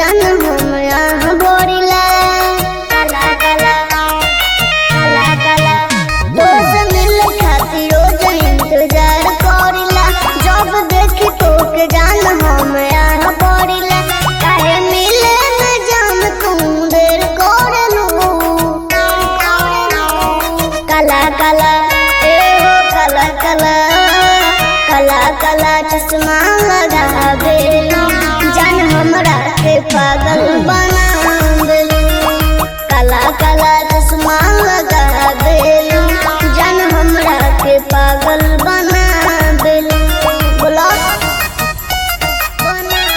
जान हम यहाँ बोरिला काला काला काला काला दोस्त मिल खातिर रोज इंतजार करिला जब देखी तोके जान हम यहाँ बोरिला काहे मिले न जान तू देर करलू काला काला ए हो काला काला काला काला चश्मा लगा बेलू जान हमरा के पागल बना देलू काला काला चश्मा लगा देलू जान हमरा के पागल बना देलू बोला बना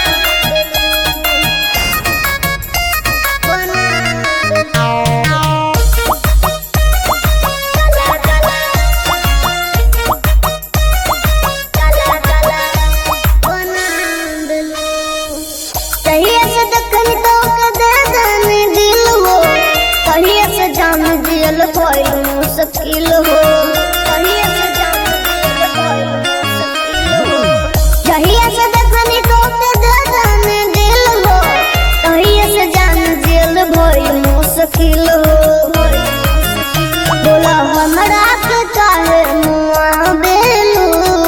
जान दियल भइल मुश्किल हो कहिया से जान दियल भइल मुश्किल हो जहिया से देखनी तोके जान दिल हो कहिया से जान दियल भइल मुश्किल हो बोला हमरा के काहे मुआ बेलू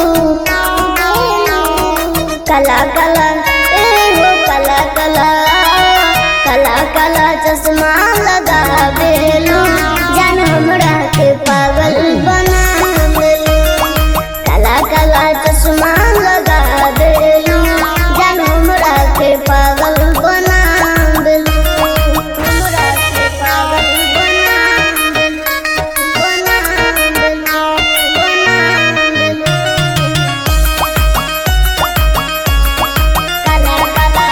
काला काला ए हो काला काला काला काला चश्मा लगा बेलू जान हमरा के पागल बना देलू काला काला चश्मा लगा देलू जान हमरा के पागल बना देलू हमरा के पागल बना देलू काला काला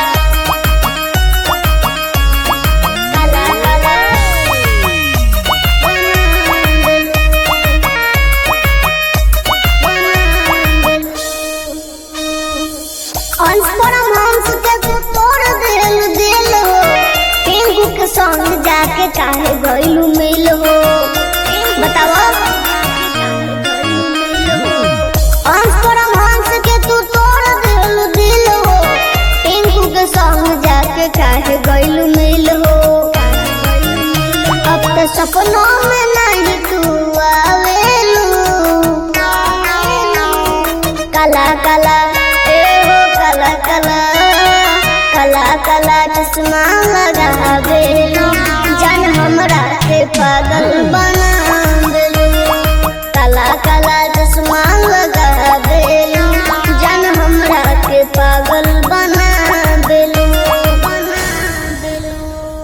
हंस के तू तोड़ दिल हो टिंकू के संग जाके काहे गइलू मिल हो बताओ हंस के तू तोड़ दिल हो टिंकू के संग जाके काहे गइलू मिल हो अब तो सपनों में नहीं तू आवेलू काला काला काला काला काला काला चश्मा लगा बेलू जान हमरा के पागल बना देलू काला काला